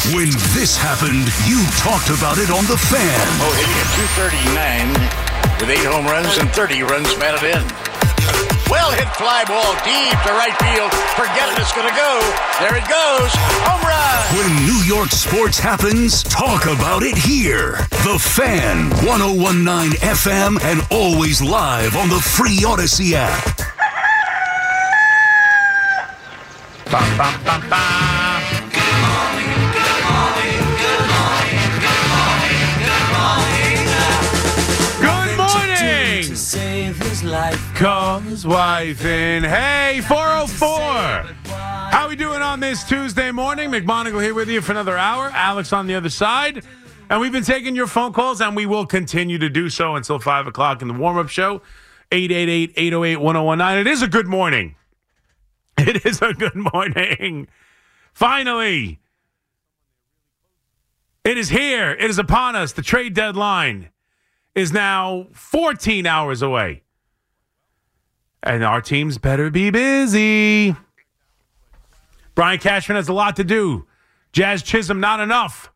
When this happened, you talked about it on The Fan. Oh, hitting at 239 with 8 home runs and 30 runs batted in. Well hit fly ball deep to right field. Forget it, it's going to go. There it goes. Home run. When New York sports happens, talk about it here. The Fan, 101.9 FM, and always live on the free Odyssey app. Bum, bum, bum, bum. Good morning, good morning, good morning, good morning, good morning. Good morning. To save his life. Cause wife and hey, 404. How we doing on this Tuesday morning? McMonagle here with you for another hour. Alex on the other side. And we've been taking your phone calls, and we will continue to do so until 5 o'clock in the warm-up show. 888-808-1019. It is a good morning. It is a good morning. Finally, it is here. It is upon us. The trade deadline is now 14 hours away. And our teams better be busy. Brian Cashman has a lot to do. Jazz Chisholm, not enough.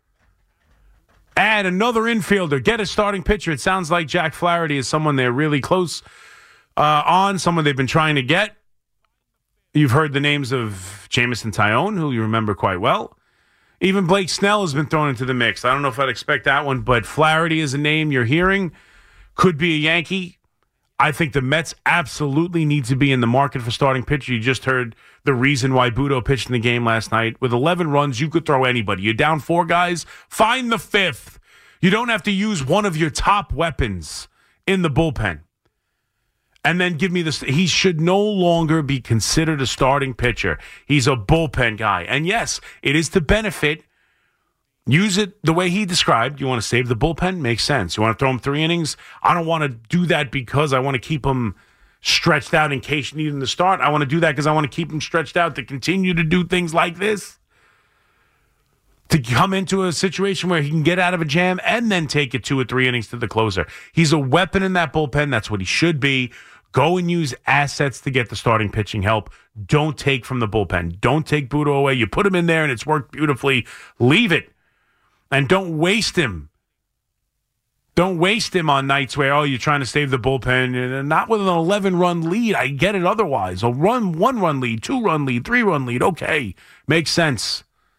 Add another infielder. Get a starting pitcher. It sounds like Jack Flaherty is someone they're really close on, someone they've been trying to get. You've heard the names of Jameson Taillon, who you remember quite well. Even Blake Snell has been thrown into the mix. I don't know if I'd expect that one, but Flaherty is a name you're hearing. Could be a Yankee. I think the Mets absolutely need to be in the market for starting pitcher. You just heard the reason why Budo pitched in the game last night. With 11 runs, you could throw anybody. You're down 4 guys, find the 5th. You don't have to use one of your top weapons in the bullpen. And then give me this. He should no longer be considered a starting pitcher. He's a bullpen guy. And yes, it is to benefit. Use it the way he described. You want to save the bullpen? Makes sense. You want to throw him 3 innings? I don't want to do that because I want to keep him stretched out in case you need him to start. I want to do that because I want to keep him stretched out to continue to do things like this. To come into a situation where he can get out of a jam and then take it 2 or 3 innings to the closer. He's a weapon in that bullpen. That's what he should be. Go and use assets to get the starting pitching help. Don't take from the bullpen. Don't take Budo away. You put him in there and it's worked beautifully. Leave it. And don't waste him. Don't waste him on nights where, you're trying to save the bullpen. And not with an 11-run lead. I get it otherwise. A 1-run lead, 2-run lead, 3-run lead. Okay. Makes sense.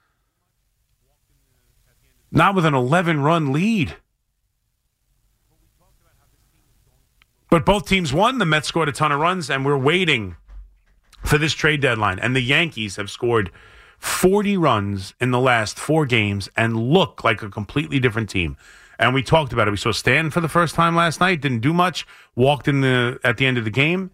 Not with an 11-run lead. But both teams won. The Mets scored a ton of runs, and we're waiting for this trade deadline. And the Yankees have scored 40 runs in the last 4 games and look like a completely different team. And we talked about it. We saw Stanton for the first time last night. Didn't do much. Walked at the end of the game.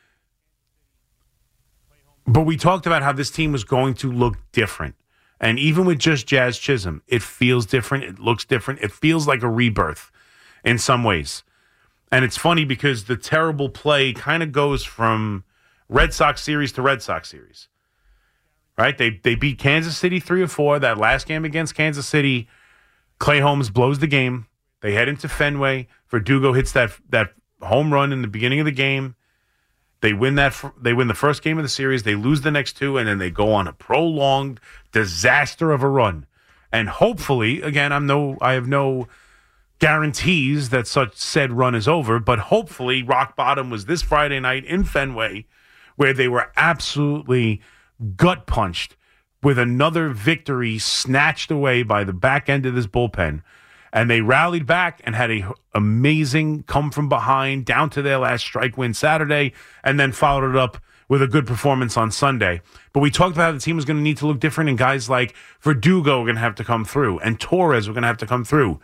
But we talked about how this team was going to look different. And even with just Jazz Chisholm, it feels different. It looks different. It feels like a rebirth in some ways. And it's funny because the terrible play kind of goes from Red Sox series to Red Sox series. Right? They beat Kansas City 3-4. That last game against Kansas City, Clay Holmes blows the game. They head into Fenway. Verdugo hits that home run in the beginning of the game. They win the first game of the series. They lose the next 2, and then they go on a prolonged disaster of a run. And hopefully, again, I have no guarantees that such said run is over, but hopefully rock bottom was this Friday night in Fenway, where they were absolutely gut punched with another victory snatched away by the back end of this bullpen. And they rallied back and had a amazing come from behind down to their last strike win Saturday, and then followed it up with a good performance on Sunday. But we talked about how the team was going to need to look different, and guys like Verdugo were going to have to come through, and Torres were going to have to come through.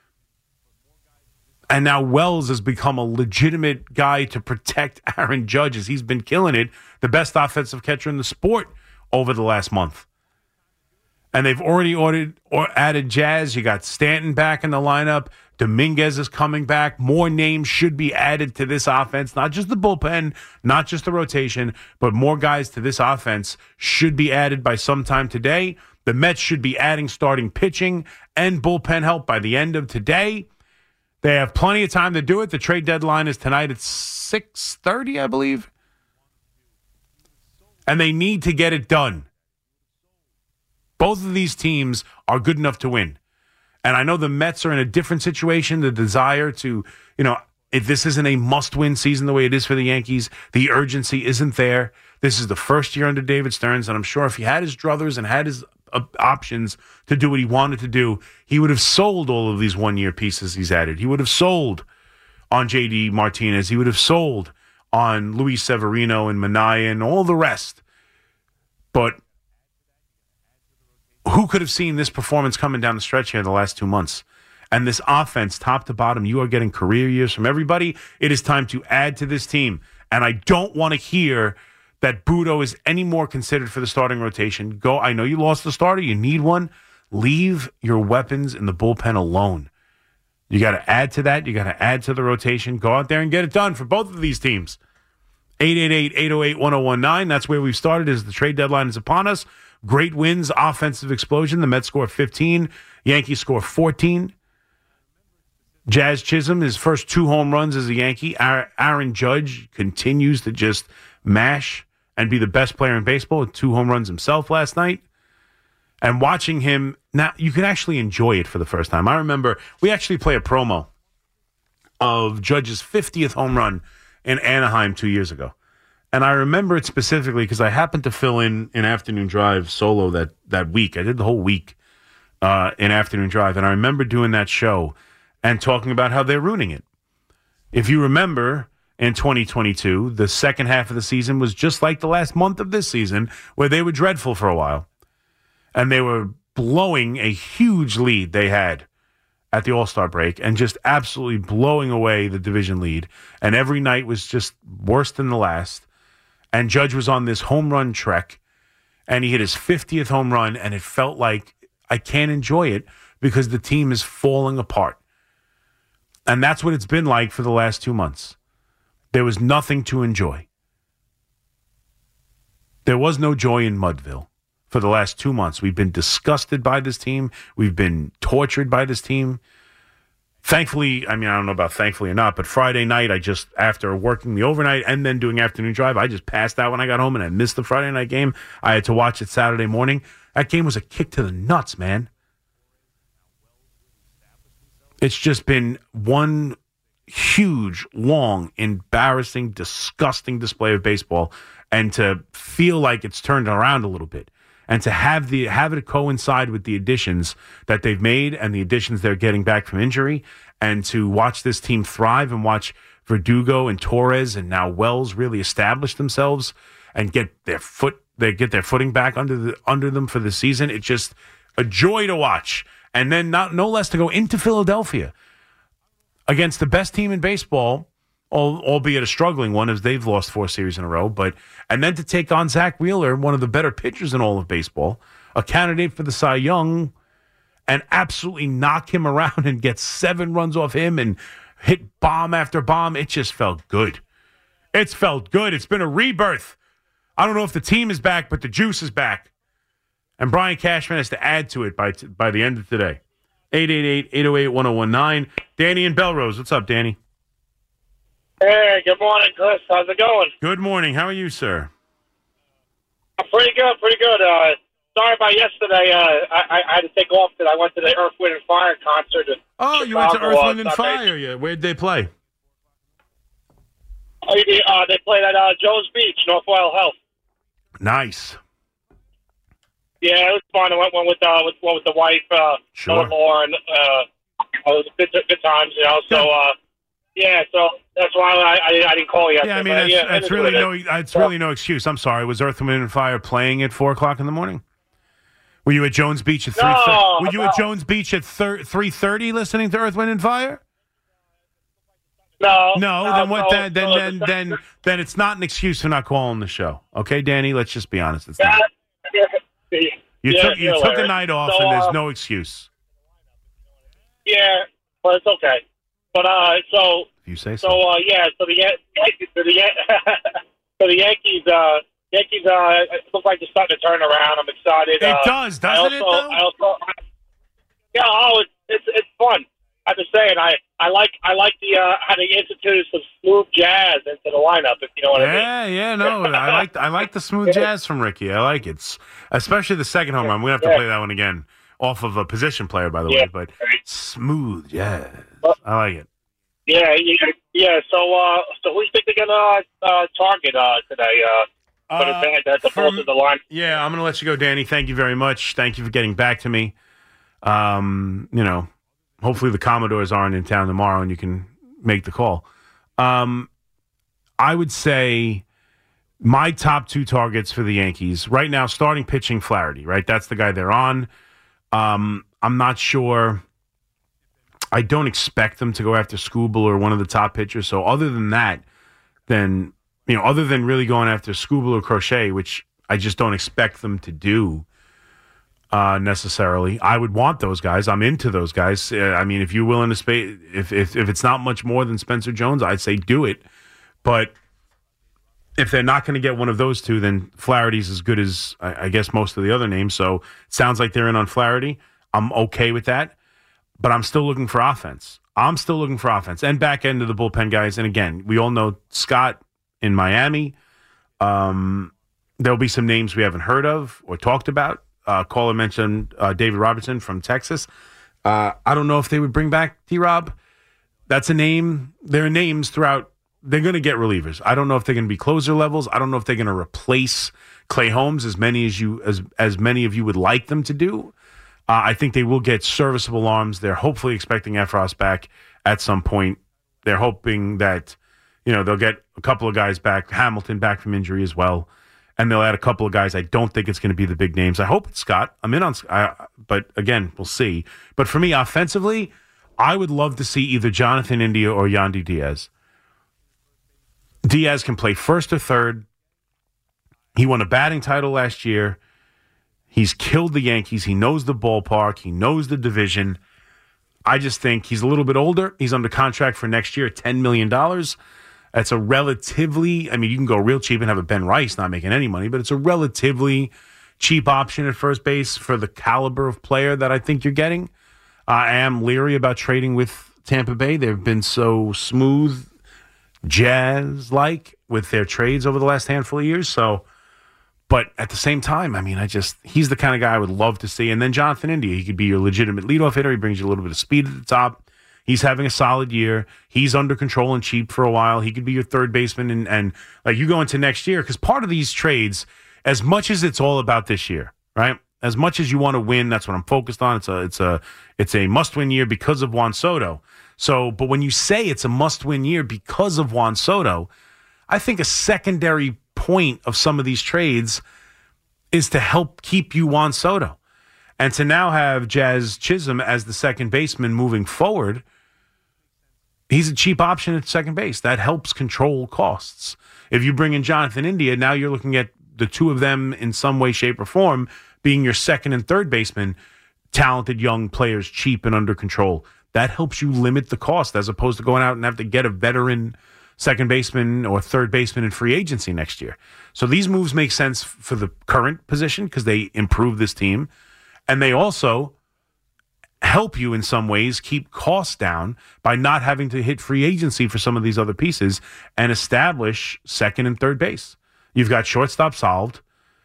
And now Wells has become a legitimate guy to protect Aaron Judge, as he's been killing it, the best offensive catcher in the sport over the last month. And they've already added Jazz. You got Stanton back in the lineup. Dominguez is coming back. More names should be added to this offense. Not just the bullpen, not just the rotation, but more guys to this offense should be added by sometime today. The Mets should be adding starting pitching and bullpen help by the end of today. They have plenty of time to do it. The trade deadline is tonight at 6:30, I believe. And they need to get it done. Both of these teams are good enough to win. And I know the Mets are in a different situation, the desire to, if this isn't a must-win season the way it is for the Yankees, the urgency isn't there. This is the first year under David Stearns, and I'm sure if he had his druthers and had his options to do what he wanted to do, he would have sold all of these one-year pieces he's added. He would have sold on J.D. Martinez. He would have sold on Luis Severino and Minaya and all the rest. But who could have seen this performance coming down the stretch here in the last 2 months? And this offense, top to bottom, you are getting career years from everybody. It is time to add to this team. And I don't want to hear that Budo is any more considered for the starting rotation. Go. I know you lost the starter. You need one. Leave your weapons in the bullpen alone. You got to add to that. You got to add to the rotation. Go out there and get it done for both of these teams. 888-808-1019. That's where we've started as the trade deadline is upon us. Great wins, offensive explosion. The Mets score 15. Yankees score 14. Jazz Chisholm, his first 2 home runs as a Yankee. Aaron Judge continues to just mash and be the best player in baseball with 2 home runs himself last night. And watching him, now you can actually enjoy it for the first time. I remember we actually play a promo of Judge's 50th home run in Anaheim 2 years ago. And I remember it specifically because I happened to fill in an afternoon drive solo that week. I did the whole week in afternoon drive. And I remember doing that show and talking about how they're ruining it. If you remember, in 2022, the second half of the season was just like the last month of this season, where they were dreadful for a while. And they were blowing a huge lead they had at the All-Star break and just absolutely blowing away the division lead. And every night was just worse than the last. And Judge was on this home run trek, and he hit his 50th home run, and it felt like I can't enjoy it because the team is falling apart. And that's what it's been like for the last 2 months. There was nothing to enjoy. There was no joy in Mudville for the last 2 months. We've been disgusted by this team. We've been tortured by this team. Thankfully, I don't know about thankfully or not, but Friday night, after working the overnight and then doing afternoon drive, I just passed out when I got home and I missed the Friday night game. I had to watch it Saturday morning. That game was a kick to the nuts, man. It's just been one huge, long, embarrassing, disgusting display of baseball, and to feel like it's turned around a little bit. And to have it coincide with the additions that they've made and the additions they're getting back from injury, and to watch this team thrive and watch Verdugo and Torres and now Wells really establish themselves and get their footing back under them for the season. It's just a joy to watch. And then no less to go into Philadelphia against the best team in baseball, albeit a struggling one, as they've lost 4 series in a row. And then to take on Zach Wheeler, one of the better pitchers in all of baseball, a candidate for the Cy Young, and absolutely knock him around and get 7 runs off him and hit bomb after bomb. It just felt good. It's felt good. It's been a rebirth. I don't know if the team is back, but the juice is back. And Brian Cashman has to add to it by the end of today. 888-808-1019. Danny and Belrose. What's up, Danny? Hey, good morning, Chris. How's it going? Good morning. How are you, sir? Pretty good, pretty good. Sorry about yesterday. I had to take off because I went to the Earth, Wind, and Fire concert. Oh, you went to Earth, Wind, and Fire? Yeah. Where'd they play? They played at Joe's Beach, North Wales Health. Nice. Yeah, it was fun. I went with the wife, sure. Lauren. It was good times, you know. So, yeah, so that's why I didn't call you. Yeah, I mean, that's really no excuse. I'm sorry. Was Earth, Wind, and Fire playing at 4 o'clock in the morning? Were you at Jones Beach at 3:30? Were you at Jones Beach at 3:30 listening to Earth, Wind, and Fire? No. Then what? Then it's not an excuse for not calling the show. Okay, Danny. Let's just be honest. It's not. You took a night off, and there's no excuse. Yeah, but it's okay. But so if you say so. So so the Yankees, it looks like they're starting to turn around. I'm excited. It does, doesn't it? Though? It's fun. I have to say, and I I like the how they instituted some smooth jazz into the lineup. If you know what I mean. Yeah, no, I like the smooth jazz from Ricky. I like it, especially the second home run. We have to play that one again off of a position player, by the way. But smooth jazz, I like it. Yeah. So who do you think they're gonna target today? For the line. Yeah, I'm gonna let you go, Danny. Thank you very much. Thank you for getting back to me. Hopefully the Commodores aren't in town tomorrow and you can make the call. I would say my top two targets for the Yankees right now, starting pitching Flaherty, right? That's the guy they're on. I'm not sure. I don't expect them to go after Skubal or one of the top pitchers. So other than that, then, other than really going after Skubal or Crochet, which I just don't expect them to do, necessarily. I would want those guys. I'm into those guys. If you're willing to pay, if it's not much more than Spencer Jones, I'd say do it. But if they're not going to get one of those two, then Flaherty's as good as I guess most of the other names. So it sounds like they're in on Flaherty. I'm okay with that. But I'm still looking for offense. And back end of the bullpen guys. And again, we all know Scott in Miami. There'll be some names we haven't heard of or talked about. Caller mentioned David Robertson from Texas. I don't know if they would bring back D-Rob. That's a name. There are names throughout. They're going to get relievers. I don't know if they're going to be closer levels. I don't know if they're going to replace Clay Holmes as many of you would like them to do. I think they will get serviceable arms. They're hopefully expecting Efros back at some point. They're hoping that they'll get a couple of guys back. Hamilton back from injury as well. And they'll add a couple of guys. I don't think it's going to be the big names. I hope it's Scott. I'm in on but again, we'll see. But for me, offensively, I would love to see either Jonathan India or Yandy Diaz. Diaz can play first or third. He won a batting title last year. He's killed the Yankees. He knows the ballpark. He knows the division. I just think he's a little bit older. He's under contract for next year, $10 million. That's a relatively, you can go real cheap and have a Ben Rice not making any money, but it's a relatively cheap option at first base for the caliber of player that I think you're getting. I am leery about trading with Tampa Bay. They've been so smooth, jazz-like with their trades over the last handful of years. But at the same time, he's the kind of guy I would love to see. And then Jonathan India, he could be your legitimate leadoff hitter. He brings you a little bit of speed at the top. He's having a solid year. He's under control and cheap for a while. He could be your third baseman. And like you go into next year, because part of these trades, as much as it's all about this year, right? As much as you want to win, that's what I'm focused on. It's a must-win year because of Juan Soto. So, but when you say it's a must-win year because of Juan Soto, I think a secondary point of some of these trades is to help keep you Juan Soto. And to now have Jazz Chisholm as the second baseman moving forward, he's a cheap option at second base. That helps control costs. If you bring in Jonathan India, now you're looking at the two of them in some way, shape, or form being your second and third baseman, talented young players, cheap and under control. That helps you limit the cost as opposed to going out and have to get a veteran second baseman or third baseman in free agency next year. So these moves make sense for the current position because they improve this team. And they also help you in some ways keep costs down by not having to hit free agency for some of these other pieces and establish second and third base. You've got shortstop solved.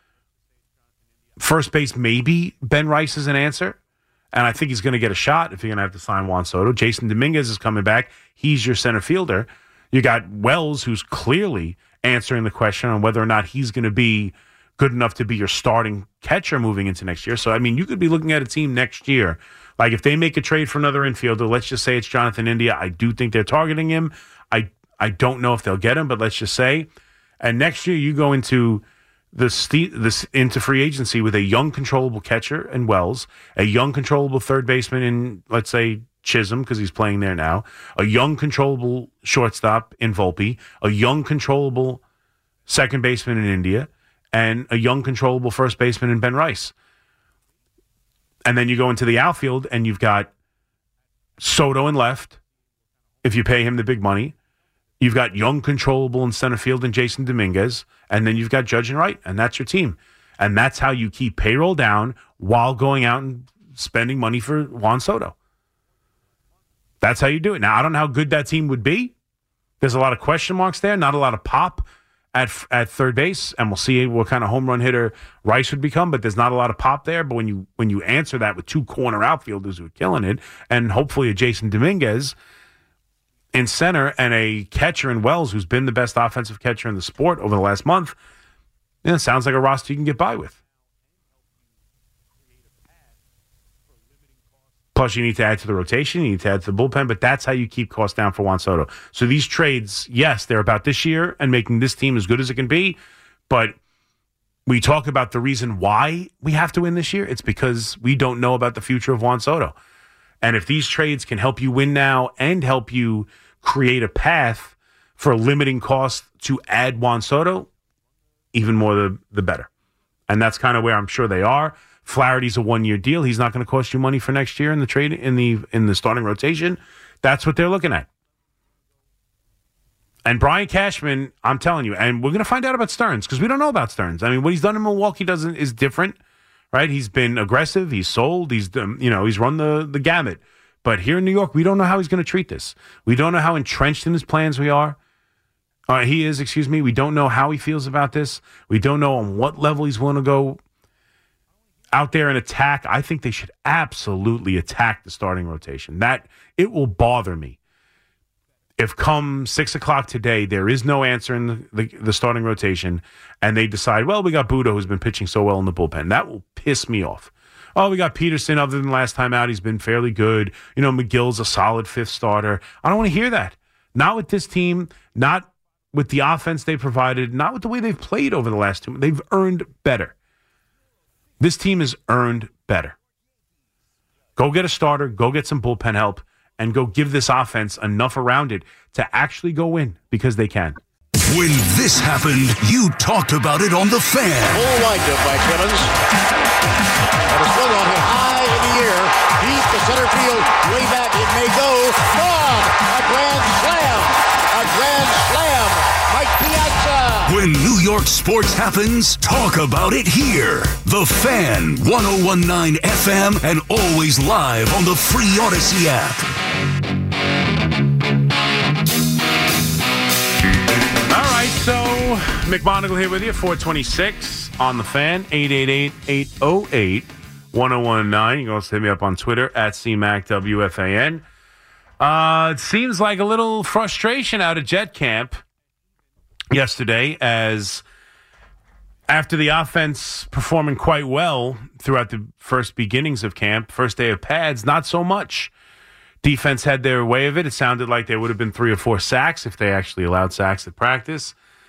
First base, maybe Ben Rice is an answer. And I think he's going to get a shot if you're going to have to sign Juan Soto. Jason Dominguez is coming back. He's your center fielder. You got Wells, who's clearly answering the question on whether or not he's going to be good enough to be your starting catcher moving into next year. So, you could be looking at a team next year. Like, if they make a trade for another infielder, let's just say it's Jonathan India. I do think they're targeting him. I don't know if they'll get him, but let's just say. And next year, you go into into free agency with a young, controllable catcher in Wells, a young, controllable third baseman in, let's say, Chisholm, because he's playing there now, a young, controllable shortstop in Volpe, a young, controllable second baseman in India, and a young, controllable first baseman in Ben Rice. And then you go into the outfield, and you've got Soto in left, if you pay him the big money. You've got young, controllable in center field and Jason Dominguez, and then you've got Judge and Wright, and that's your team. And that's how you keep payroll down while going out and spending money for Juan Soto. That's how you do it. Now, I don't know how good that team would be. There's a lot of question marks there, not a lot of pop at third base, and we'll see what kind of home run hitter Rice would become, but there's not a lot of pop there. But when you answer that with 2 corner outfielders who are killing it, and hopefully a Jason Dominguez in center and a catcher in Wells who's been the best offensive catcher in the sport over the last month, it sounds like a roster you can get by with. Plus, you need to add to the rotation. You need to add to the bullpen, but that's how you keep costs down for Juan Soto. So these trades, yes, they're about this year and making this team as good as it can be, but we talk about the reason why we have to win this year. It's because we don't know about the future of Juan Soto. And if these trades can help you win now and help you create a path for limiting costs to add Juan Soto, even more the better. And that's kind of where I'm sure they are. Flaherty's a 1-year deal. He's not going to cost you money for next year in the trade in the starting rotation. That's what they're looking at. And Brian Cashman, I'm telling you, and we're going to find out about Stearns because we don't know about Stearns. I mean, what he's done in Milwaukee is different, right? He's been aggressive. He's sold. He's run the gamut. But here in New York, we don't know how he's going to treat this. We don't know how entrenched in his plans he is. We don't know how he feels about this. We don't know on what level he's willing to go out there and attack. I think they should absolutely attack the starting rotation. That it will bother me if come 6 o'clock today there is no answer in the starting rotation and they decide, well, we got Budo who's been pitching so well in the bullpen. That will piss me off. Oh, we got Peterson. Other than last time out, he's been fairly good. McGill's a solid 5th starter. I don't want to hear that. Not with this team. Not with the offense they provided. Not with the way they've played over the last 2. They've earned better. This team has earned better. Go get a starter, go get some bullpen help, and go give this offense enough around it to actually go win because they can. When this happened, you talked about it on The Fan. Full windup by Clemens. And a swung on him high in the air. Deep to center field. Way back. It may go. Gone. A grand slam. A grand slam. Mike Piazza. When New York sports happens, talk about it here. The Fan, 101.9 FM, and always live on the free Odyssey app. All right, so McMonagle here with you, 426 on The Fan, 888-808-1019. You can also hit me up on Twitter at CMACWFAN. It seems like a little frustration out of Jet Camp yesterday, as after the offense performing quite well throughout the first beginnings of camp, first day of pads, not so much. Defense had their way of it. It sounded like there would have been 3 or 4 sacks if they actually allowed sacks at practice.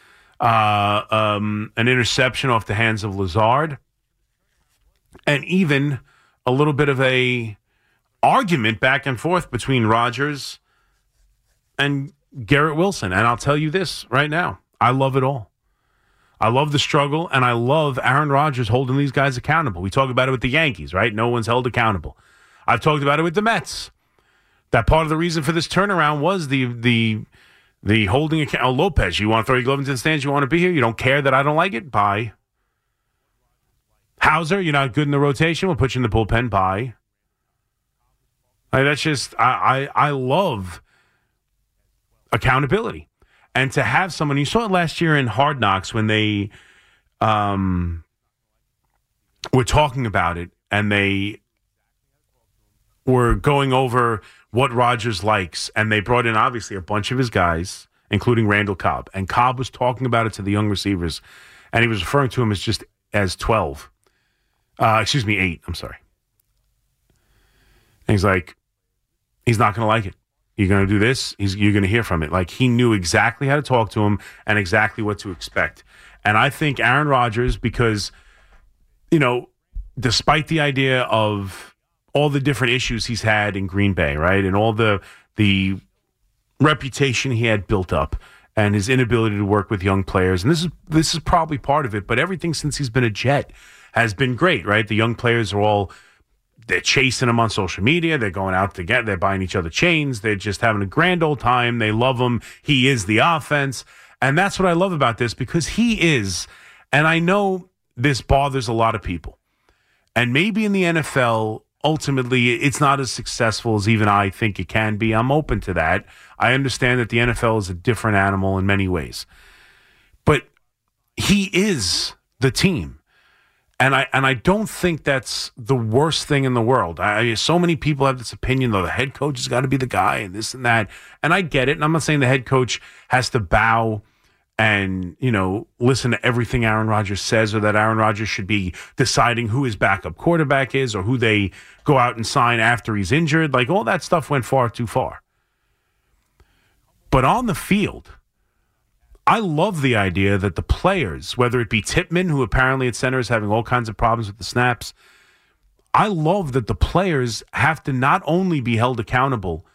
An interception off the hands of Lazard. And even a little bit of a argument back and forth between Rodgers and Garrett Wilson. And I'll tell you this right now. I love it all. I love the struggle, and I love Aaron Rodgers holding these guys accountable. We talk about it with the Yankees, right? No one's held accountable. I've talked about it with the Mets. That part of the reason for this turnaround was the holding account. Oh, Lopez, you want to throw your glove into the stands? You want to be here? You don't care that I don't like it? Bye. Hauser, you're not good in the rotation. We'll put you in the bullpen. Bye. That's just, I love accountability. And to have someone, you saw it last year in Hard Knocks when they were talking about it and they were going over what Rodgers likes, and they brought in obviously a bunch of his guys, including Randall Cobb. And Cobb was talking about it to the young receivers, and he was referring to him as 12. 8, I'm sorry. And he's like, he's not going to like it. You're going to do this, you're going to hear from it. Like, he knew exactly how to talk to him and exactly what to expect. And I think Aaron Rodgers, because, despite the idea of all the different issues he's had in Green Bay, right, and all the reputation he had built up and his inability to work with young players, and this is probably part of it, but everything since he's been a Jet has been great, right? The young players are they're chasing him on social media. They're going out together. They're buying each other chains. They're just having a grand old time. They love him. He is the offense. And that's what I love about this, because he is, and I know this bothers a lot of people. And maybe in the NFL, ultimately it's not as successful as even I think it can be. I'm open to that. I understand that the NFL is a different animal in many ways. But he is the team. And I don't think that's the worst thing in the world. So many people have this opinion, though, the head coach has got to be the guy and this and that. And I get it. And I'm not saying the head coach has to bow and, listen to everything Aaron Rodgers says, or that Aaron Rodgers should be deciding who his backup quarterback is or who they go out and sign after he's injured. Like, all that stuff went far too far. But on the field, I love the idea that the players, whether it be Tippmann, who apparently at center is having all kinds of problems with the snaps, I love that the players have to not only be held accountable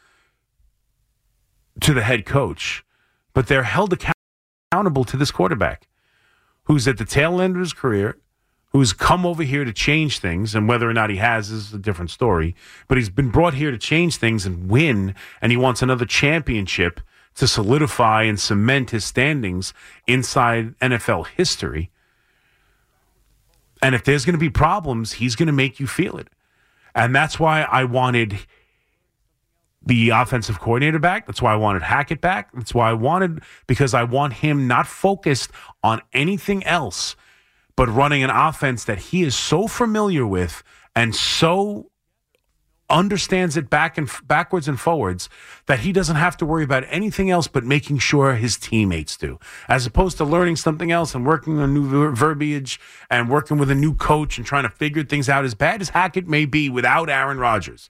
to the head coach, but they're held accountable to this quarterback who's at the tail end of his career, who's come over here to change things, and whether or not he has is a different story, but he's been brought here to change things and win, and he wants another championship to solidify and cement his standings inside NFL history. And if there's going to be problems, he's going to make you feel it. And that's why I wanted the offensive coordinator back. That's why I wanted Hackett back. That's why because I want him not focused on anything else, but running an offense that he is so familiar with and so understands it backwards and forwards that he doesn't have to worry about anything else but making sure his teammates do, as opposed to learning something else and working on new verbiage and working with a new coach and trying to figure things out. As bad as Hackett may be without Aaron Rodgers,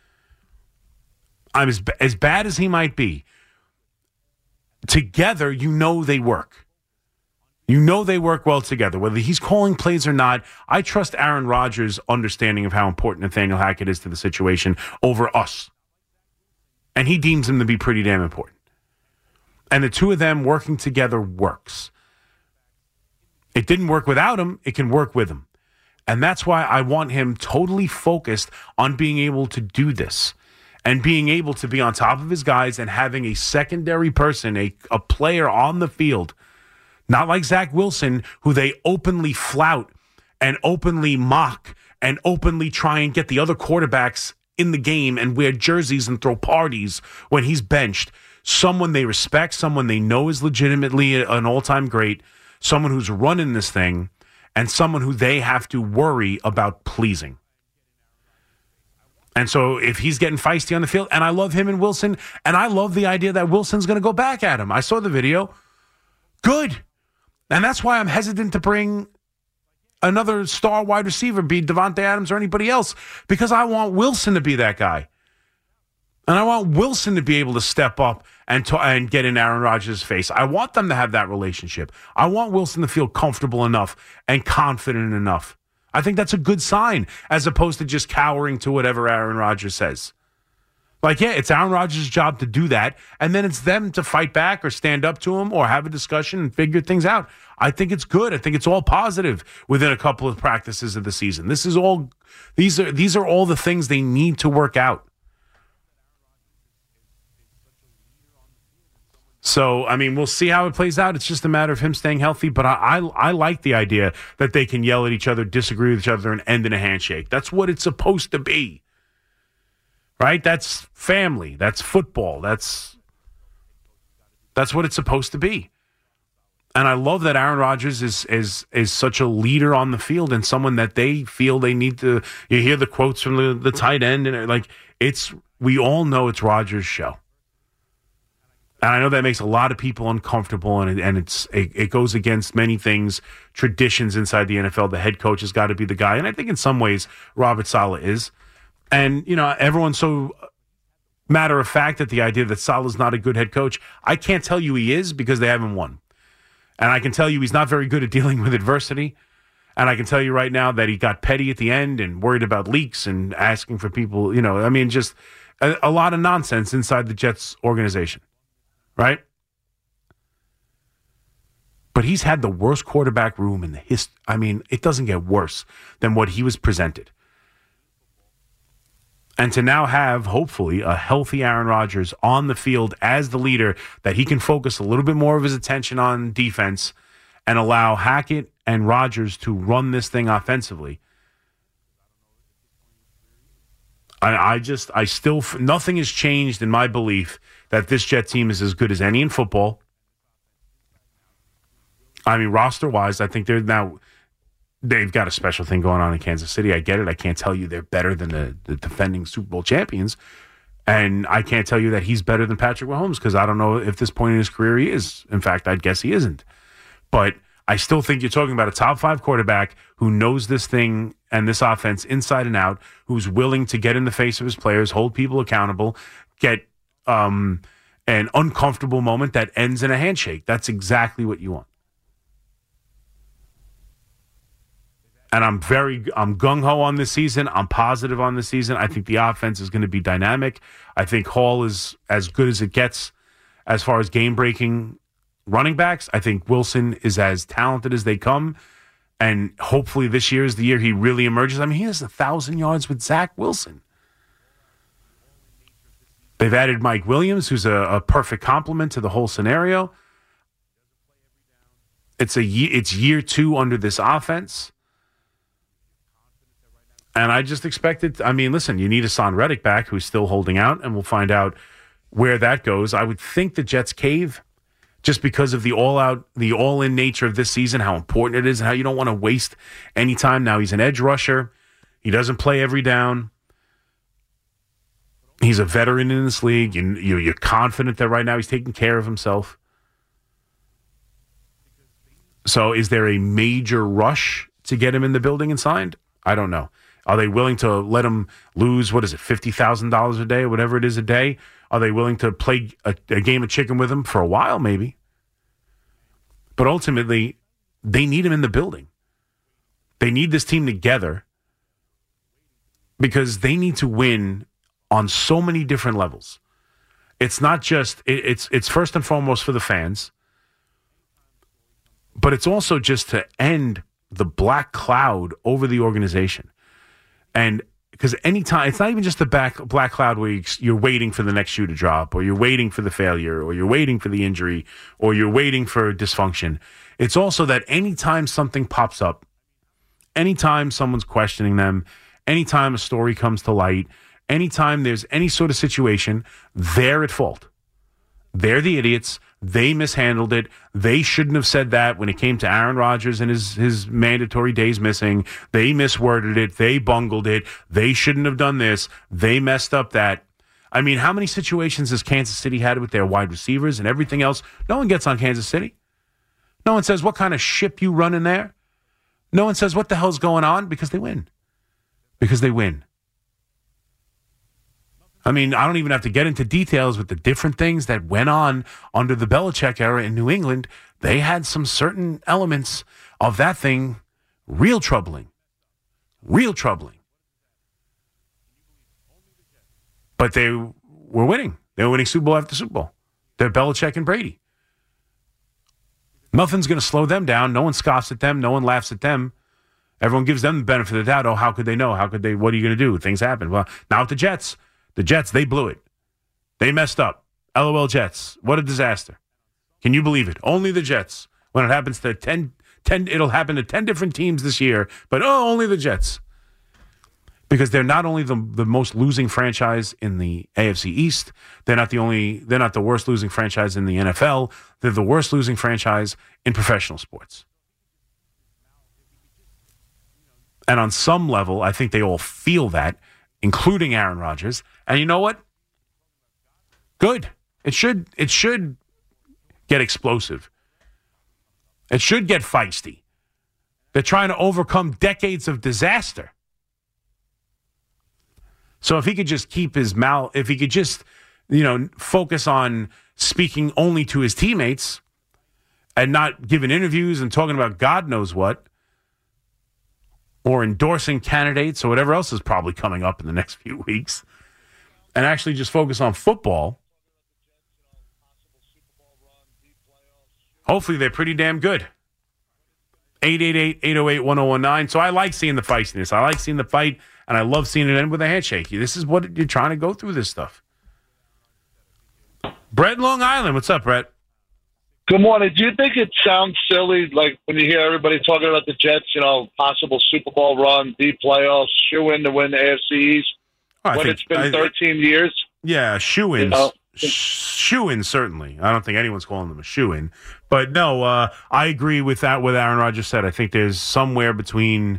I'm as bad as he might be, together, they work. They work well together. Whether he's calling plays or not, I trust Aaron Rodgers' understanding of how important Nathaniel Hackett is to the situation over us. And he deems him to be pretty damn important. And the two of them working together works. It didn't work without him. It can work with him. And that's why I want him totally focused on being able to do this and being able to be on top of his guys and having a secondary person, a player on the field. Not like Zach Wilson, who they openly flout and openly mock and openly try and get the other quarterbacks in the game and wear jerseys and throw parties when he's benched. Someone they respect, someone they know is legitimately an all-time great, someone who's running this thing, and someone who they have to worry about pleasing. And so if he's getting feisty on the field, and I love him and Wilson, and I love the idea that Wilson's going to go back at him. I saw the video. Good. And that's why I'm hesitant to bring another star wide receiver, be Devontae Adams or anybody else, because I want Wilson to be that guy. And I want Wilson to be able to step up and get in Aaron Rodgers' face. I want them to have that relationship. I want Wilson to feel comfortable enough and confident enough. I think that's a good sign, as opposed to just cowering to whatever Aaron Rodgers says. Like, yeah, it's Aaron Rodgers' job to do that, and then it's them to fight back or stand up to him or have a discussion and figure things out. I think it's good. I think it's all positive within a couple of practices of the season. These are all the things they need to work out. So, I mean, we'll see how it plays out. It's just a matter of him staying healthy, but I like the idea that they can yell at each other, disagree with each other, and end in a handshake. That's what it's supposed to be. Right? That's family. That's football. That's what it's supposed to be. And I love that Aaron Rodgers is such a leader on the field and someone that they feel they need to. You hear the quotes from the tight end, and we all know it's Rodgers' show. And I know that makes a lot of people uncomfortable, and it goes against many things, traditions inside the NFL. The head coach has got to be the guy, and I think in some ways Robert Saleh is. And, everyone's so matter of fact that the idea that Saleh's not a good head coach. I can't tell you he is because they haven't won. And I can tell you he's not very good at dealing with adversity. And I can tell you right now that he got petty at the end and worried about leaks and asking for people, just a lot of nonsense inside the Jets organization. Right? But he's had the worst quarterback room in the history. I mean, it doesn't get worse than what he was presented. And to now have, hopefully, a healthy Aaron Rodgers on the field as the leader, that he can focus a little bit more of his attention on defense and allow Hackett and Rodgers to run this thing offensively. Nothing has changed in my belief that this Jet team is as good as any in football. I mean, roster-wise, I think they've got a special thing going on in Kansas City. I get it. I can't tell you they're better than the defending Super Bowl champions. And I can't tell you that he's better than Patrick Mahomes because I don't know if this point in his career he is. In fact, I'd guess he isn't. But I still think you're talking about a top 5 quarterback who knows this thing and this offense inside and out, who's willing to get in the face of his players, hold people accountable, get an uncomfortable moment that ends in a handshake. That's exactly what you want. And I'm gung-ho on this season. I'm positive on this season. I think the offense is going to be dynamic. I think Hall is as good as it gets as far as game-breaking running backs. I think Wilson is as talented as they come. And hopefully this year is the year he really emerges. I mean, he has 1,000 yards with Zach Wilson. They've added Mike Williams, who's a perfect complement to the whole scenario. It's year 2 under this offense. And I just expected, listen, you need Hassan Reddick back, who's still holding out, and we'll find out where that goes. I would think the Jets cave just because of the all-in nature of this season, how important it is, and how you don't want to waste any time. Now, he's an edge rusher. He doesn't play every down. He's a veteran in this league. You're confident that right now he's taking care of himself. So is there a major rush to get him in the building and signed? I don't know. Are they willing to let him lose, $50,000 a day or whatever it is a day? Are they willing to play a game of chicken with him for a while, maybe? But ultimately, they need him in the building. They need this team together because they need to win on so many different levels. It's not just, it's first and foremost for the fans, but it's also just to end the black cloud over the organization. And because anytime, it's not even just the black cloud where you're waiting for the next shoe to drop, or you're waiting for the failure, or you're waiting for the injury, or you're waiting for dysfunction. It's also that anytime something pops up, anytime someone's questioning them, anytime a story comes to light, anytime there's any sort of situation, they're at fault. They're the idiots. They mishandled it. They shouldn't have said that when it came to Aaron Rodgers and his mandatory days missing. They misworded it. They bungled it. They shouldn't have done this. They messed up that. I mean, how many situations has Kansas City had with their wide receivers and everything else? No one gets on Kansas City. No one says, what kind of ship you run in there? No one says, what the hell's going on? Because they win. Because they win. I mean, I don't even have to get into details with the different things that went on under the Belichick era in New England. They had some certain elements of that thing real troubling. Real troubling. But they were winning. They were winning Super Bowl after Super Bowl. They're Belichick and Brady. Nothing's going to slow them down. No one scoffs at them. No one laughs at them. Everyone gives them the benefit of the doubt. Oh, how could they know? How could they? What are you going to do? Things happen. Well, now with the Jets, they blew it. They messed up. LOL Jets. What a disaster. Can you believe it? Only the Jets. When it happens to 10, it'll happen to 10 different teams this year, but only the Jets. Because they're not only the most losing franchise in the AFC East, they're not the worst losing franchise in the NFL. They're the worst losing franchise in professional sports. And on some level, I think they all feel that, including Aaron Rodgers. And you know what? Good. It should get explosive. It should get feisty. They're trying to overcome decades of disaster. So if he could just keep his mouth, if he could just, focus on speaking only to his teammates and not giving interviews and talking about God knows what, or endorsing candidates or whatever else is probably coming up in the next few weeks, and actually just focus on football, hopefully they're pretty damn good. 888-808-1019. So I like seeing the feistiness. I like seeing the fight, and I love seeing it end with a handshake. This is what you're trying to go through this stuff. Brett in Long Island. What's up, Brett? Good morning. Do you think it sounds silly, like when you hear everybody talking about the Jets, possible Super Bowl run, deep playoffs, shoe in to win the AFC East? when it's been 13 years? Yeah, shoe-ins. You know? Shoe-in, certainly. I don't think anyone's calling them a shoe-in. But no, I agree with that, what Aaron Rodgers said. I think there's somewhere between,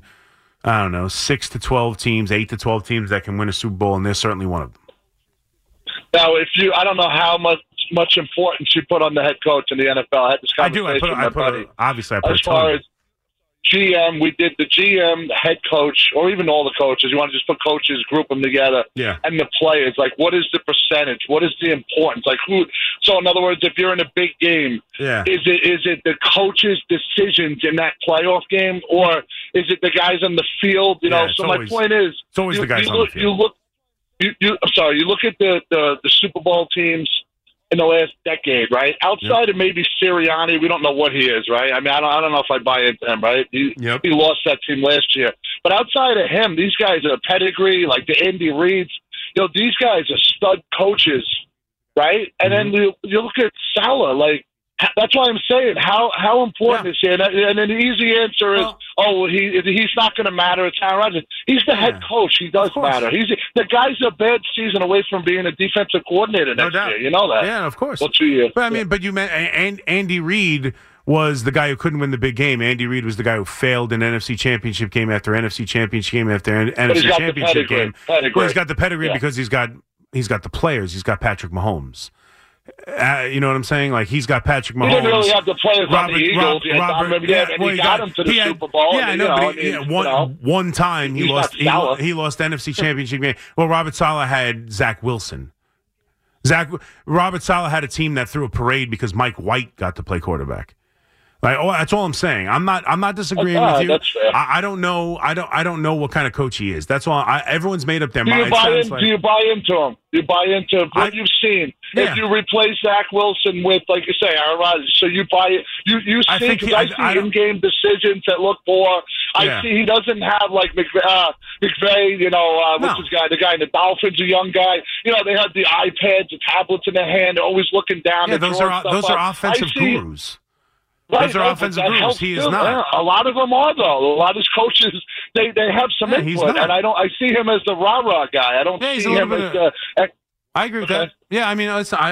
6 to 12 teams, 8 to 12 teams that can win a Super Bowl, and they're certainly one of them. Now, I don't know how much importance you put on the head coach in the NFL. I had this conversation with my buddy. Obviously, I put as far as GM, we did the GM, head coach, or even all the coaches. You want to just put coaches, group them together, and the players. Like, what is the percentage? What is the importance? Like, who? So, in other words, if you're in a big game, is it the coach's decisions in that playoff game, or is it the guys on the field? So my point is, it's always the guys on the field. You look at the Super Bowl teams in the last decade, right? Outside of maybe Sirianni, we don't know what he is, right? I mean, I don't know if I buy into him, right? He lost that team last year. But outside of him, these guys are pedigree, like the Andy Reids. These guys are stud coaches, right? And then you look at Salah, like, that's why I'm saying how important is he? And then the easy answer is, he's not going to matter. It's Aaron Rodgers. He's the head coach. He does matter. The guy's a bad season away from being a defensive coordinator next year. You know that? Yeah, of course. Well, 2 years. But you meant Andy Reid was the guy who couldn't win the big game. Andy Reid was the guy who failed in NFC Championship game after NFC Championship game after NFC Championship game. Well, he's got the pedigree because he's got the players. He's got Patrick Mahomes. You know what I'm saying? Like, he's got Patrick Mahomes. He didn't really have the players on the Eagles. He got him to the Super Bowl. Yeah, I know. One time he lost NFC Championship game. Well, Robert Saleh had Zach Wilson. Robert Saleh had a team that threw a parade because Mike White got to play quarterback. Like, that's all I'm saying. I'm not disagreeing with you. That's fair. I don't know. I don't know what kind of coach he is. That's all. Everyone's made up their mind. Do you buy into him? Do you buy into what you've seen? Yeah. If you replace Zach Wilson with, like you say, Aaron Rodgers, so you buy it. You see, because I see in-game decisions that look poor. I see he doesn't have like McVay. What's his guy? The guy in the Dolphins, a young guy. They have the iPads, the tablets in their hand. They're always looking down. Yeah, those are offensive gurus. Right, those are offensive gurus. He is not. Yeah, a lot of them are, though. A lot of his coaches, they have some input, and I see him as the rah-rah guy. I don't see him as the. I agree with that. Yeah, I mean,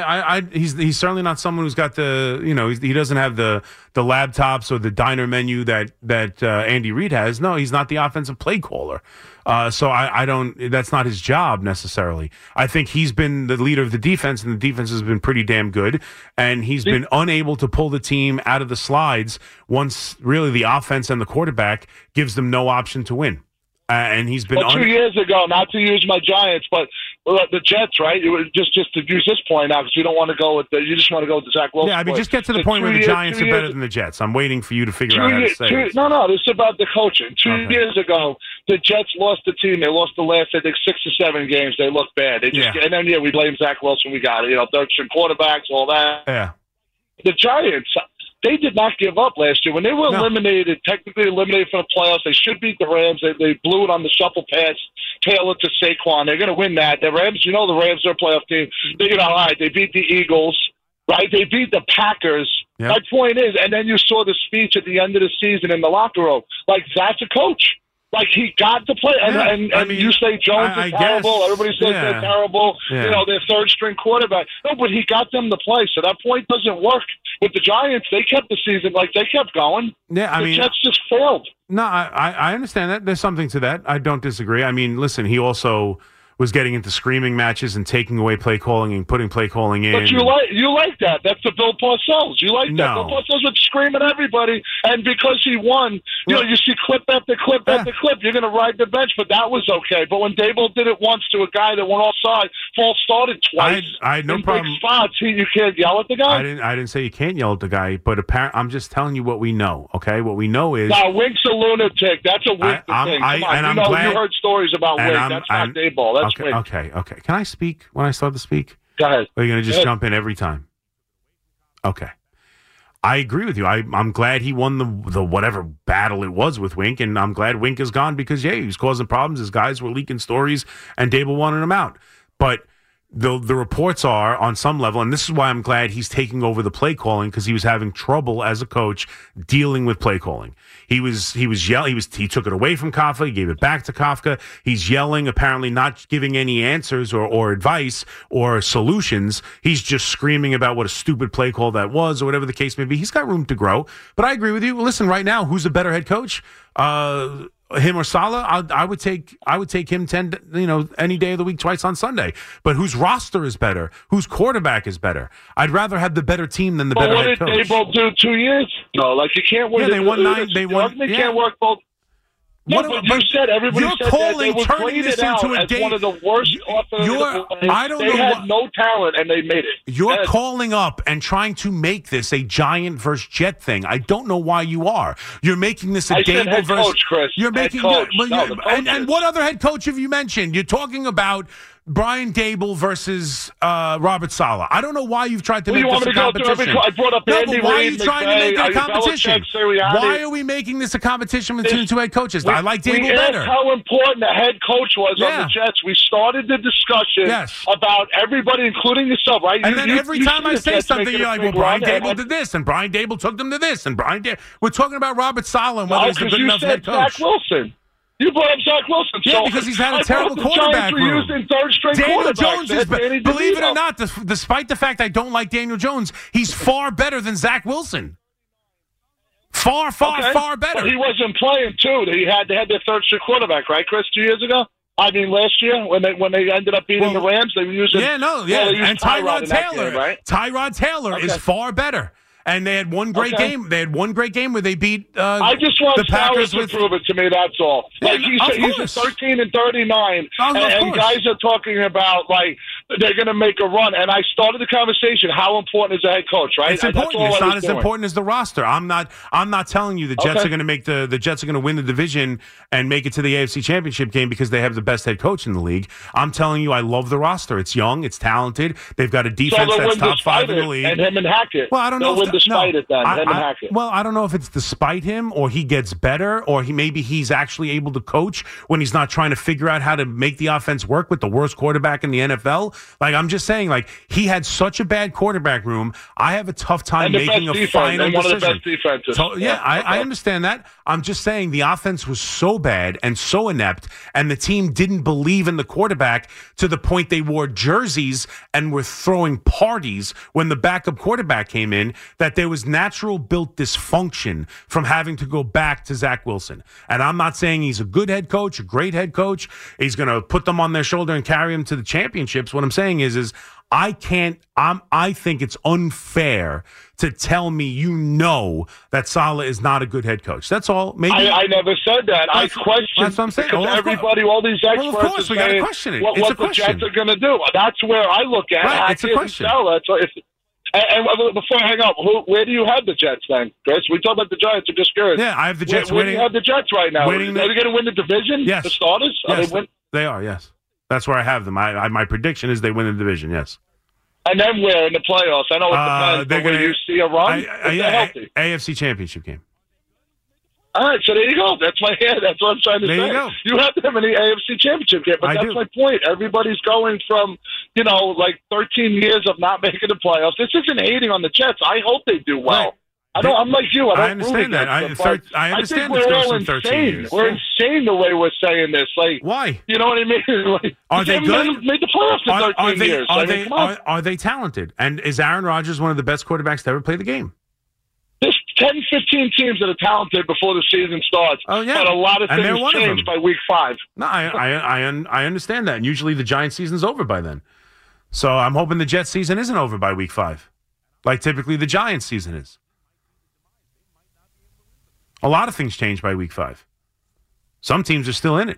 he's certainly not someone who's got the, he doesn't have the laptops or the diner menu that Andy Reid has. No, he's not the offensive play caller. So I don't. That's not his job necessarily. I think he's been the leader of the defense, and the defense has been pretty damn good. And he's been unable to pull the team out of the slides once really the offense and the quarterback gives them no option to win. And he's been 2 years ago, not to use my Giants, but the Jets, right? It was just to use this point now, because you don't want to go with you just want to go with the Zach Wilson. Yeah, I mean, just get to the point where the Giants are better than the Jets. I'm waiting for you to figure out how to say it. No, this is about the coaching. 2 years ago, the Jets lost the team. They lost the last, I think, 6 or 7 games. They looked bad. And then we blame Zach Wilson. We got it. Third string quarterbacks, all that. Yeah. The Giants, they did not give up last year. When they were technically eliminated from the playoffs, they should beat the Rams. They blew it on the shuffle pass, Taylor to Saquon. They're going to win that. The Rams, the Rams are a playoff team. All right, they beat the Eagles, right? They beat the Packers. Yep. My point is, and then you saw the speech at the end of the season in the locker room. Like, that's a coach. Like, he got to play. And you say Jones is terrible. Everybody says they're terrible. Yeah. Their third-string quarterback. No, but he got them to play. So that point doesn't work. With the Giants, they kept the season. Like, they kept going. Yeah, the Jets just failed. No, I understand that. There's something to that. I don't disagree. I mean, listen, he also was getting into screaming matches and taking away play calling and putting play calling in. But you like that. That's the Bill Parcells. You like that. Bill Parcells would scream at everybody, and because he won, you see clip after clip after clip. You're going to ride the bench, but that was okay. But when Daboll did it once to a guy that went offside, false started twice. I had no problem. Big spots, you can't yell at the guy. I didn't say you can't yell at the guy, but I'm just telling you what we know. Okay, what we know is Wink's a lunatic. That's a Wink thing. Come on, you heard stories about Wink. That's not Daboll. That's Wink. Okay. Can I speak when I start to speak? Go ahead. Or are you going to just jump in every time? Okay. I agree with you. I'm glad he won the whatever battle it was with Wink, and I'm glad Wink is gone because, he was causing problems. His guys were leaking stories, and Daboll wanted him out. But the reports are on some level, and this is why I'm glad he's taking over the play calling, because he was having trouble as a coach dealing with play calling. He took it away from Kafka. He gave it back to Kafka. He's yelling, apparently not giving any answers or advice or solutions. He's just screaming about what a stupid play call that was, or whatever the case may be. He's got room to grow. But I agree with you. Listen, right now, who's a better head coach? Him or Saleh? I would take him any day of the week, twice on Sunday. But whose roster is better? Whose quarterback is better? I'd rather have the better team than the better head coach. What did they both do 2 years? No, like you can't win. Yeah, they won 9. They won. They can't work both. Yeah, but you said everybody said that they were playing it out as one of the worst offensive plays. They had no talent, and they made it. You're calling up and trying to make this a Giant versus Jet thing. I don't know why you are. You're making this a Dable versus coach, Chris. You're making coach. And what other head coach have you mentioned? You're talking about Brian Dable versus Robert Saleh. I don't know why you've tried to make this a competition. I brought up Andy but why Reid, are you trying to make it a competition? Why are we making this a competition between the two head coaches? I like Dable better. Asked how important the head coach was on the Jets. We started the discussion about everybody, including yourself, right? And then every time I say something, you're like, well, Brian Dable did this, and Brian Dable took them to this, and we're talking about Robert Saleh and whether he's a good enough head coach. Zach Wilson. You brought up Zach Wilson. Yeah, because he's had a terrible quarterback room. Daniel Jones is, believe it or not, despite the fact I don't like Daniel Jones, he's far better than Zach Wilson. Far better. But he wasn't playing, too. They had their third string quarterback, right, Chris, 2 years ago? I mean, last year when they ended up beating the Rams, they were using and Tyrod Taylor. Right? Tyrod Taylor is far better. And they had one great game. They had one great game where they beat I just want the Packers to prove it to me. That's all. Like he's 13-39, and guys are talking about like they're going to make a run. And I started the conversation. How important is the head coach? Right? It's important. It's not as important as the roster. I'm not telling you the Jets are going to make the Jets are going to win the division and make it to the AFC Championship game because they have the best head coach in the league. I'm telling you, I love the roster. It's young. It's talented. They've got a defense that's top 5 in the league. And him and Hackett. Well, I don't know. Despite it, then him and Hackett. Well, I don't know if it's despite him or he gets better or he's actually able to coach when he's not trying to figure out how to make the offense work with the worst quarterback in the NFL. Like I'm just saying, like he had such a bad quarterback room. I have a tough time making a final decision. One of the best defenses. So, I understand that. I'm just saying the offense was so bad and so inept, and the team didn't believe in the quarterback to the point they wore jerseys and were throwing parties when the backup quarterback came in, that there was natural built dysfunction from having to go back to Zach Wilson. And I'm not saying he's a good head coach, a great head coach. He's going to put them on their shoulder and carry them to the championships. What I'm saying is I think it's unfair to tell me that Saleh is not a good head coach. That's all. Maybe I never said that. I questioned. That's what I'm saying. Because everybody, all these experts, of course, we got to question it. What the Jets are going to do. That's where I look at. Right, it's a question. And before I hang up, where do you have the Jets then, Chris? We talk about the Giants. I'm just curious. Yeah, I have the Jets winning. Where do you have the Jets right now? Are they going to win the division? Yes. The starters? Yes, they are, yes. That's where I have them. My prediction is they win the division, yes. And then where in the playoffs? I know it depends, but you see a run? Healthy. AFC Championship game. All right, so there you go. That's what I'm trying to say. There you go. You have them in the AFC Championship game, but that's my point. Everybody's going from, 13 years of not making the playoffs. This isn't hating on the Jets. I hope they do well. Right. I'm like you. I understand that. I understand we're all insane. We're insane the way we're saying this. Like, why? You know what I mean? Like, are they good? Made the playoffs in 13 years. Are they talented? And is Aaron Rodgers one of the best quarterbacks to ever play the game? There's 10, 15 teams that are talented before the season starts. Oh, yeah. But a lot of things change by week 5. No, I understand that. And usually the Giants season's over by then. So I'm hoping the Jets season isn't over by week 5. Like typically the Giants season is. A lot of things change by week 5. Some teams are still in it.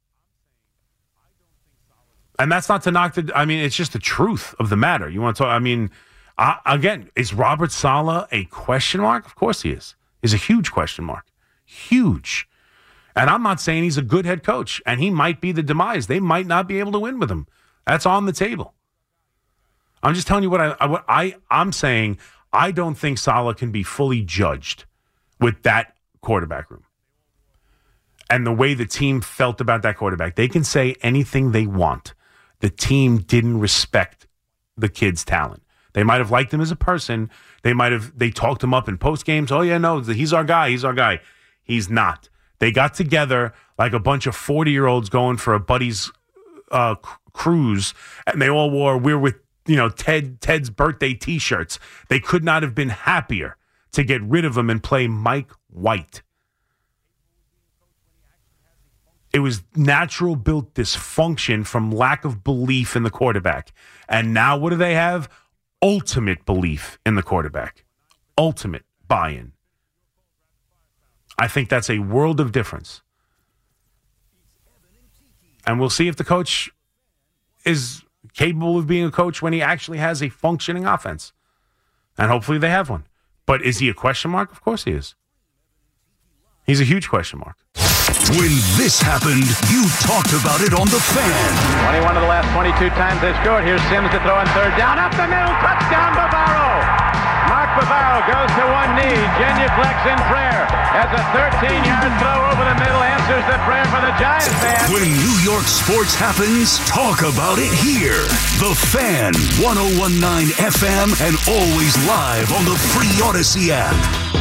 And that's not to knock it's just the truth of the matter. You want to talk, again, is Robert Saleh a question mark? Of course he is. He's a huge question mark. Huge. And I'm not saying he's a good head coach. And he might be the demise. They might not be able to win with him. That's on the table. I'm just telling you what I'm saying. I don't think Saleh can be fully judged with that quarterback room. And the way the team felt about that quarterback. They can say anything they want. the team didn't respect the kid's talent. They might have liked him as a person. They talked him up in post games. Oh yeah, no, he's our guy. He's our guy. He's not. They got together like a bunch of 40-year-olds going for a buddy's cruise, and they all wore "We're with Ted's birthday T-shirts." They could not have been happier to get rid of him and play Mike White. It was natural built dysfunction from lack of belief in the quarterback. And now what do they have? Ultimate belief in the quarterback. Ultimate buy-in. I think that's a world of difference. And we'll see if the coach is capable of being a coach when he actually has a functioning offense. And hopefully they have one. But is he a question mark? Of course he is. He's a huge question mark. When this happened, you talked about it on The Fan. 21 of the last 22 times they scored. Here's Sims to throw on third down. Up the middle. Touchdown, Bavaro. Mark Bavaro goes to one knee. Genuflex in prayer as a 13-yard throw over the middle answers the prayer for the Giants fans. When New York sports happens, talk about it here. The Fan, 101.9 FM, and always live on the free Odyssey app.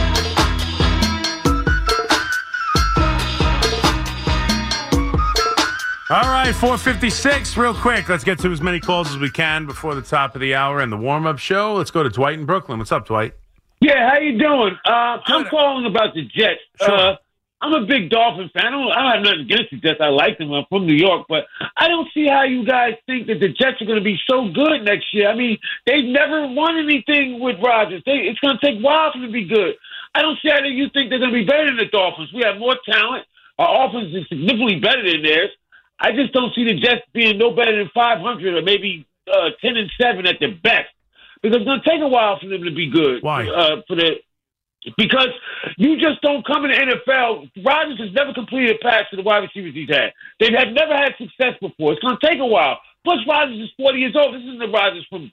All right, 4:56, real quick. Let's get to as many calls as we can before the top of the hour and the warm-up show. Let's go to Dwight in Brooklyn. What's up, Dwight? Yeah, how you doing? I'm calling about the Jets. Sure. I'm a big Dolphin fan. I don't have nothing against the Jets. I like them. I'm from New York, but I don't see how you guys think that the Jets are going to be so good next year. I mean, they've never won anything with Rodgers. It's going to take a while for them to be good. I don't see how you think they're going to be better than the Dolphins. We have more talent. Our offense is significantly better than theirs. I just don't see the Jets being no better than 500 or maybe 10-7 at their best, because it's going to take a while for them to be good. Why? Because you just don't come in the NFL. Rodgers has never completed a pass to the wide receivers he's had. They've never had success before. It's going to take a while. Plus, Rodgers is 40 years old. This isn't the Rodgers from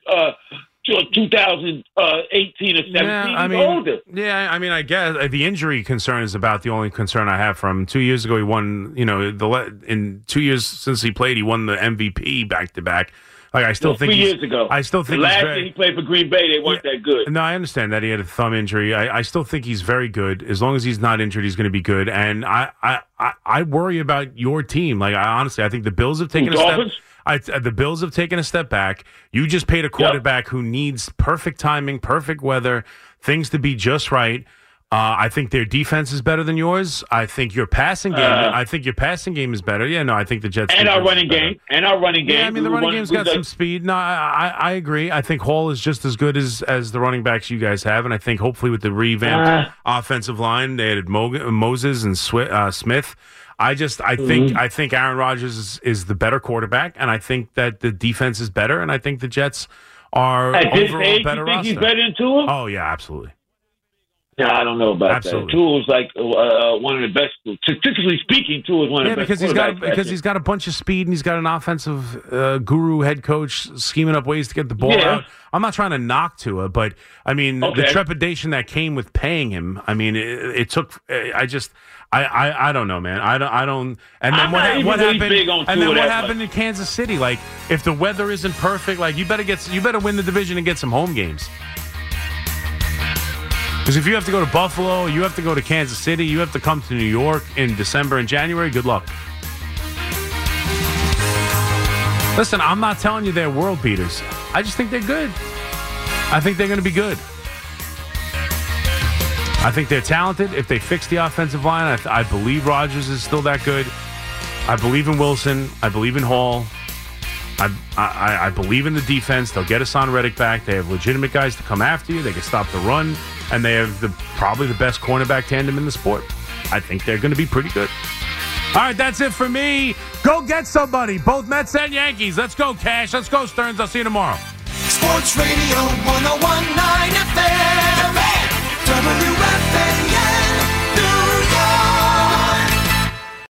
2018 or 17. He's older. Yeah, I mean, I guess the injury concern is about the only concern I have from 2 years ago. He won, in 2 years since he played, he won the MVP back-to-back. Like, I still think 3 years ago. I still think last year he played for Green Bay, they weren't that good. No, I understand that he had a thumb injury. I still think he's very good. As long as he's not injured, he's going to be good. And I worry about your team. Like, I think the Bills have taken a step. The Bills have taken a step back. You just paid a quarterback who needs perfect timing, perfect weather, things to be just right. I think their defense is better than yours. I think your passing game. Is better. Yeah, no, I think the Jets and our running game. Yeah, I mean the running game's got some speed. No, I agree. I think Hall is just as good as the running backs you guys have, and I think hopefully with the revamped offensive line, they added Moses and Smith. I think Aaron Rodgers is the better quarterback, and I think that the defense is better, and I think the Jets are at this overall age, better you think roster. he's better than Tua? Oh yeah, absolutely. Yeah, I don't know about Absolutely. that. Tua's like one of the best. Statistically speaking, Tua's one of the best. Because he's got a bunch of speed and he's got an offensive guru head coach scheming up ways to get the ball out. I'm not trying to knock Tua, but I mean the trepidation that came with paying him. I mean it took. I don't know, man. I don't. And then what happened? And then what happened in Kansas City? Like if the weather isn't perfect, like you better win the division and get some home games. Because if you have to go to Buffalo, you have to go to Kansas City, you have to come to New York in December and January, good luck. Listen, I'm not telling you they're world beaters. I just think they're good. I think they're going to be good. I think they're talented. If they fix the offensive line, I believe Rodgers is still that good. I believe in Wilson. I believe in Hall. I believe in the defense. They'll get Hassan Reddick back. They have legitimate guys to come after you. They can stop the run. And they have probably the best cornerback tandem in the sport. I think they're going to be pretty good. All right, that's it for me. Go get somebody. Both Mets and Yankees. Let's go, Cash. Let's go, Stearns. I'll see you tomorrow. Sports Radio 101.9 FM.